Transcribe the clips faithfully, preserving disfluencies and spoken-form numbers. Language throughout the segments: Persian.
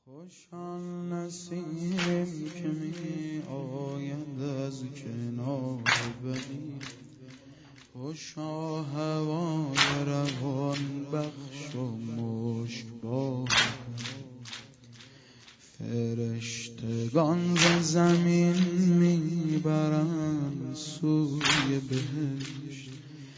خوشان نسیم که می آید از کنار بقی، خوشا هوای روان بخش و مشکبار. فرشتگان ز زمین میبرند سوی بهشت،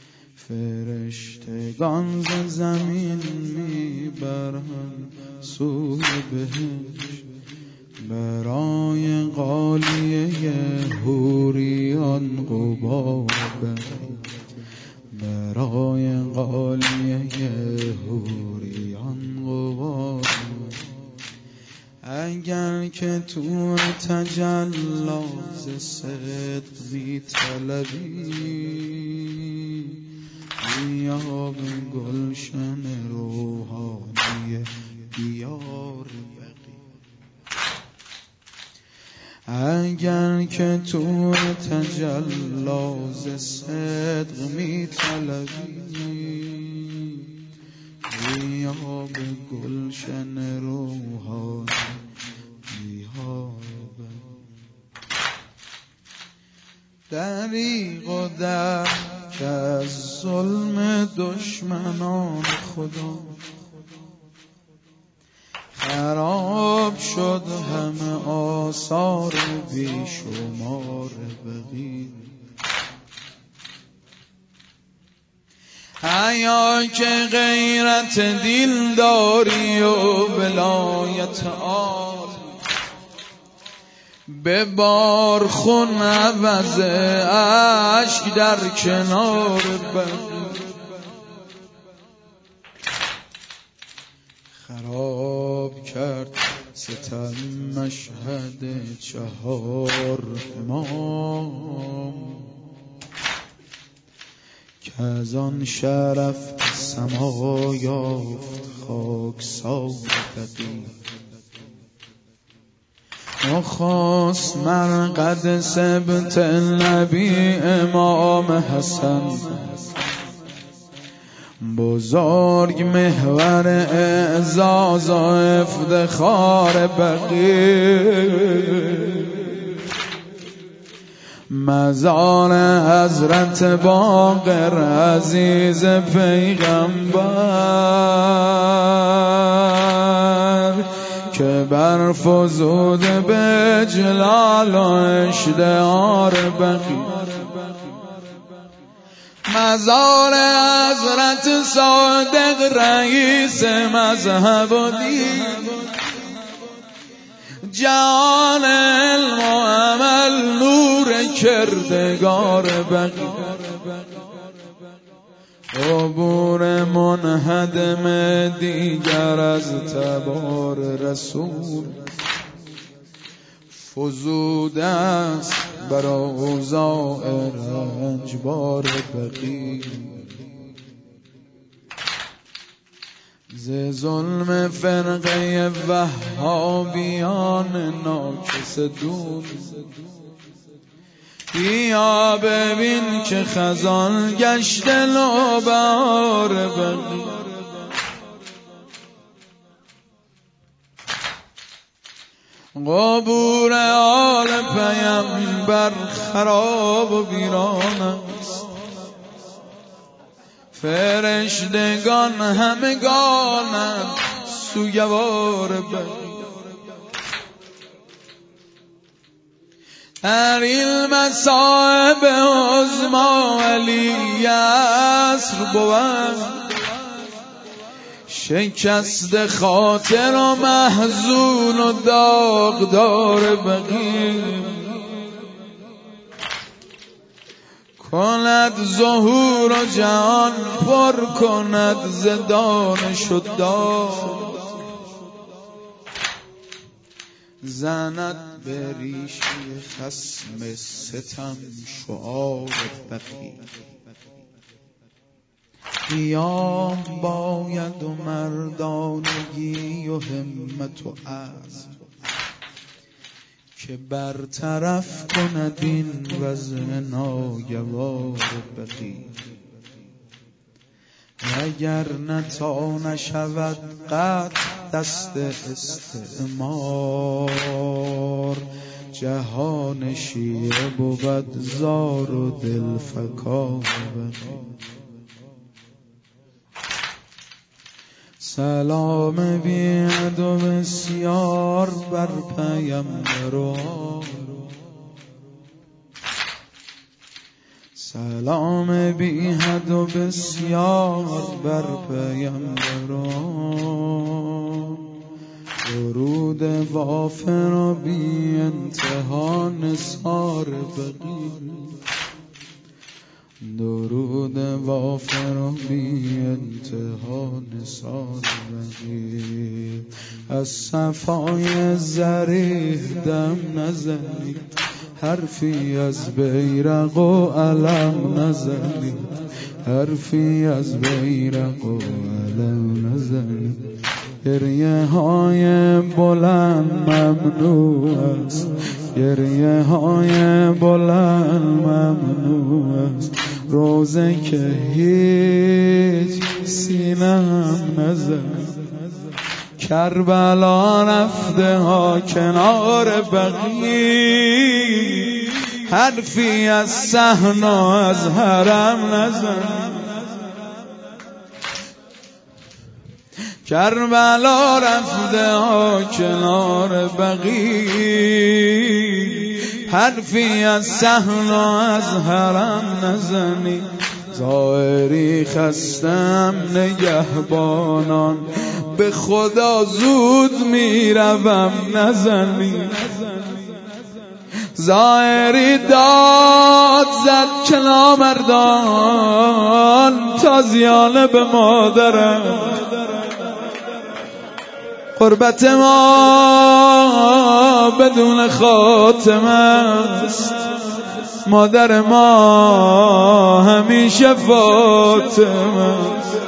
فرشتگان ز زمین میبرند سوی بهشت. برای قالیه حوریان غبار بقی، برای قالیه حوریان غبار. اگر که تو تجلی صدق می طلبی، بیا به گلشن روحانی دیار بقی. اگر که تو تجلی صدق می طلبی، بیا به گلشن روحانی دیار بقی. دریغ و درک از ظلم دشمنان خدا، خراب شد همه آثار بیشمار بقی. حیا که غیرت دل داری و ولایت آل، به بار خون عوض اشک در کنار بقی. خراب کرد ستم مشهد چهار امام، که از آن شرف سما یافت خاکسار بقی. نخست مرقد سبط نبی امام حسن، بزرگ محور اعزاز و افتخار بقی. مزار حضرت باقر عزیز پیغمبر، که برفزود به جلال و اشتهار بقی. مزار حضرت صادق رئیس مذهب و دین، جان علم و عمل نور کردگار بقی. عبور منهدم دیگر از تبار رسول، فزوده است بر اوضاع رنجبار بقی. ز ظلم فرقه وهابیان ناکس دون، بیا ببین که خزان گشت نوبهار بقی. قبور آل پیمبر خراب و ویران است، فرشتگان همگانند سوگوار بقی. در این مصائب عظما علی عصر بود، شکست خاطر و محزون و داغدار بقی. کند ظهور و جهان پر کند ز دانش و داد، زند به ریشه خصم ستم شعار بقی. قیام باید و مردانگی و همت و عزم، که برطرف کند این وضع ناگوار بقی. اگر نتا نشود قطع دست استعمار. جهان شیعه بود زار و دل فکا. سلام بیاد و بسیار بر پیامبر، سلام بی حد و بسیار بر پیامبر. درود وافر و بی انتها نثار بقی، درود وافر و بی انتها نثار بقی. از صفای زریح دم نزنید، حرفی از بیرق و علم نزنید، حرفی از بیرق و علم نزنید. گریه های بلند ممنوع است، گریه های بلند ممنوع است. روزه که هیچ سینم نزد، کربلا رفته ها کنار بقیع. حرفی از صحن و از حرم نزن، کربلا رفته ها کنار بقیع. حرفی از صحن و از حرم نزنی. ظاهری خستم نگهبانان، به خدا زود میروم نزنی. ظاهری داد زد که نامردان، تازیانه به مادرم. قربت ما بدون خاتمه است، مادر ما همیشه فاطمه است.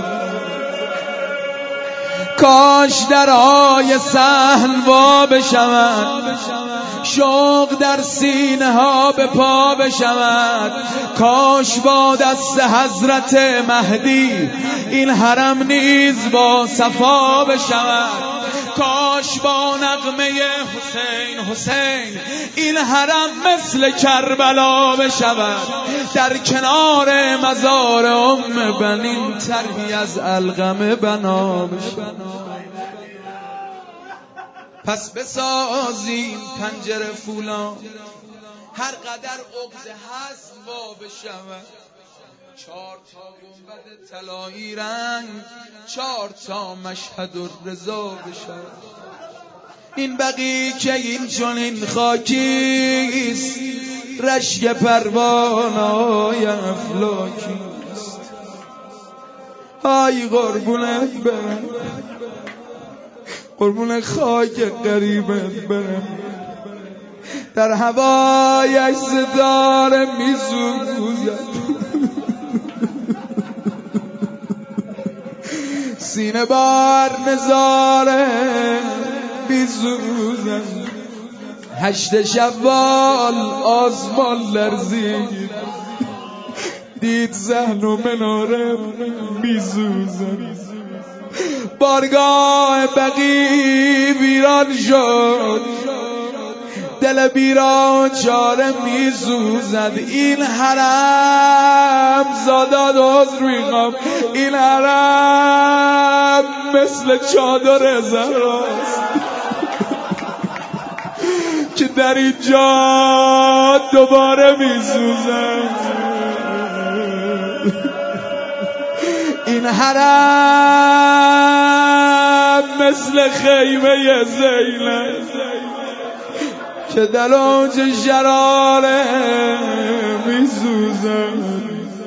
کاش درهای صحن وا بشود، شوق در سینه ها به پا بشود. کاش با دست حضرت مهدی این حرم نیز با صفا بشود. کاش با نغمه حسین حسین این حرم مثل کربلا بشود. در کنار مزار ام بنین طرحی از علقمه بنا بشود. پس بسازیم پنجره فولان، هر قدر عقده هست وا بشود. چهار تا گنبد طلایی رنگ، چهار تا مشهد الرضا بشود. این بقی که این چنین خاکیست، رشک پروانه‌های افلاکیست. ای قربونت برم، قربون خاک قریبت برم. در هوایش ستاره میسوزد، سینه بار نظاره میسوزد. هشت شوال آسمان لرزید، دید صحن و مناره میسوزد. بارگاه بقی ویران شد، دل بیران چاره میسوزد. این حرم زاداد عذر میخوام، این حرم مثل چادر زهراست که در اینجا دوباره میسوزد. این حرم مثل خیمه زینب که در اوج شراره میسوزد.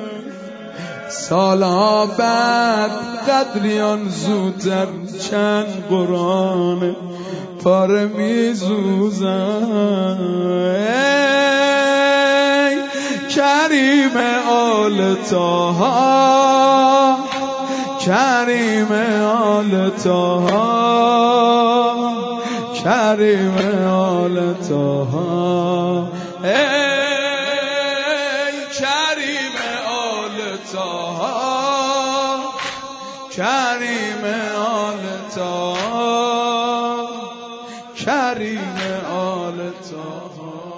سالها بعد قدریان زودتر چند قرآن پاره میسوزد. ای کریم آل طاها، کریم آل طاها، کریم آل طاها. ای کریم آل طاها، کریم آل طاها. کریم آل طه.